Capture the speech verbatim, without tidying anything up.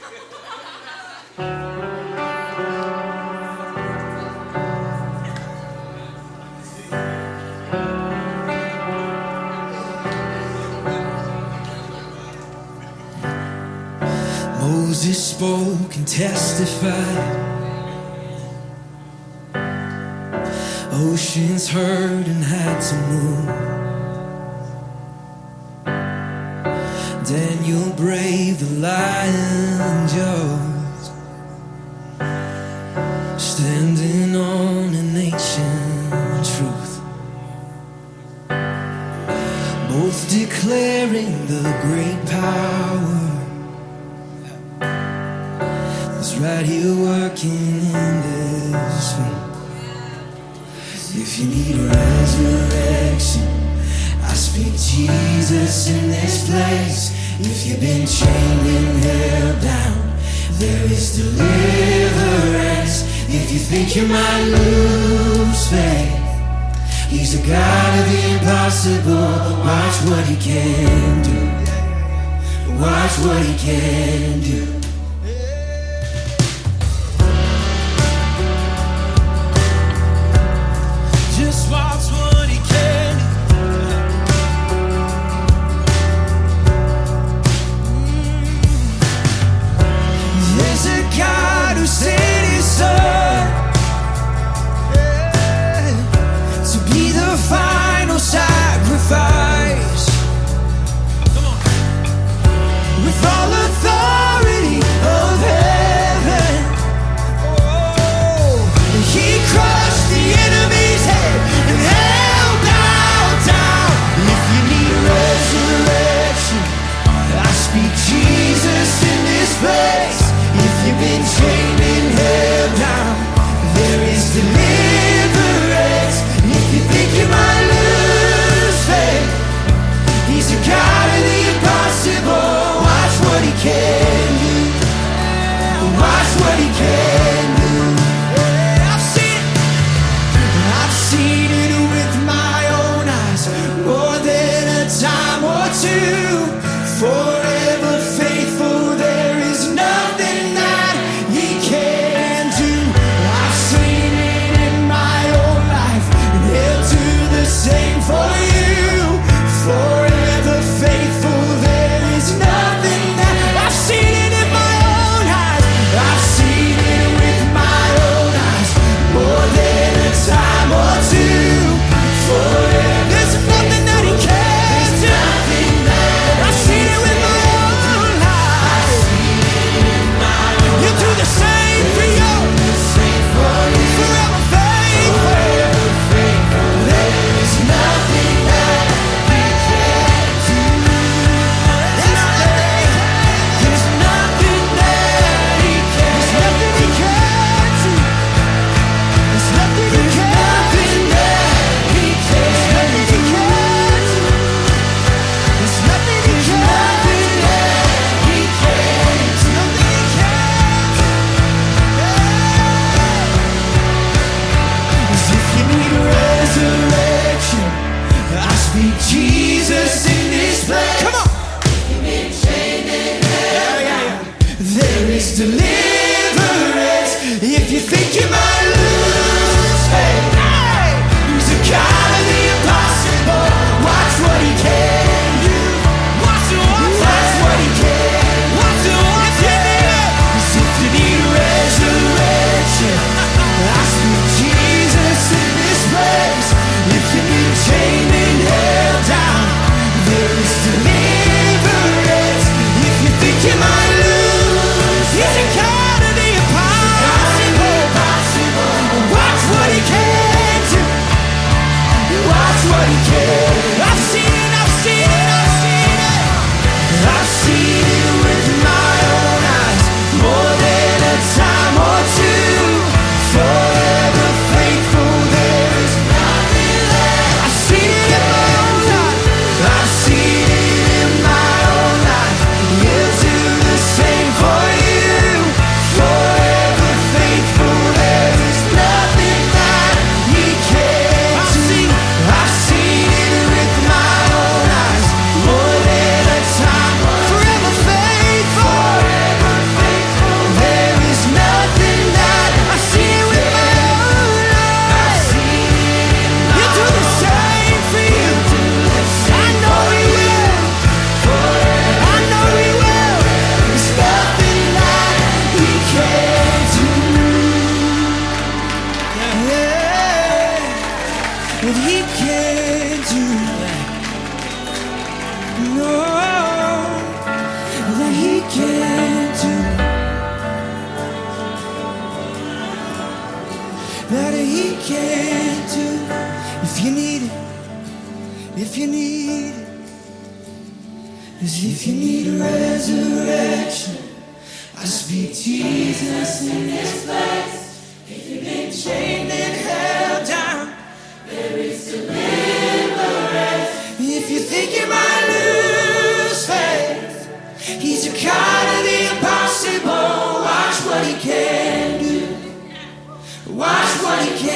Moses spoke and testified. Oceans heard and had to move. Daniel braved the lion's jaws, standing on an ancient truth, both declaring the great power that's right here working in this field. If you need a resurrection, I speak Jesus in this place. If you've been chained and held down, there is deliverance. If you think you might lose faith, He's the God of the impossible. Watch what He can do. Watch what He can do. Just watch what He can do. There's a God who sent His Son, yeah, to be the final sacrifice. Come on. With all authority of heaven, oh, He crushed the enemy's head and held down, down. If you need a resurrection, I speak Jesus in this place. If you've been chained and held down, there is deliverance. If you think you might lose faith, He's the God of the impossible. Watch what He can do. Watch what He can do. I've seen it. I've seen it with my own eyes, more than a time or two. Forever faithful, there is nothing that He can do. I've seen it in my own life, and He'll do the same for you. Forever faithful, there is nothing that I've seen it in my own eyes. I've seen it with my own eyes, more than a time or two. Forever, there's nothing that He can't do. I've seen it with my own eyes. You do the same for you. Forever faithful. There is nothing that He can't do. There's nothing. There's nothing that He can't. There's nothing He can't do. There's nothing He can't do. There's nothing He can't do. There's nothing He can't do. There's nothing He can't do. As if you need a resurrection, I speak Jesus in this place. Come on. Yeah, yeah, yeah. There is deliverance. If you think you might lose faith, hey, He's the God of the impossible. Watch what He can do. Watch what He can. Watch if you need it. 'Cause if you need a resurrection, I speak Jesus in this place. If you need chained and held down, there is deliverance. If you think you might lose, He's a God. if you need it, as if you need a resurrection, I speak Jesus in this place. If you've been chained and held down, there is deliverance. If you think you might lose faith, He's a God of the impossible. Watch what He can do. Watch what He can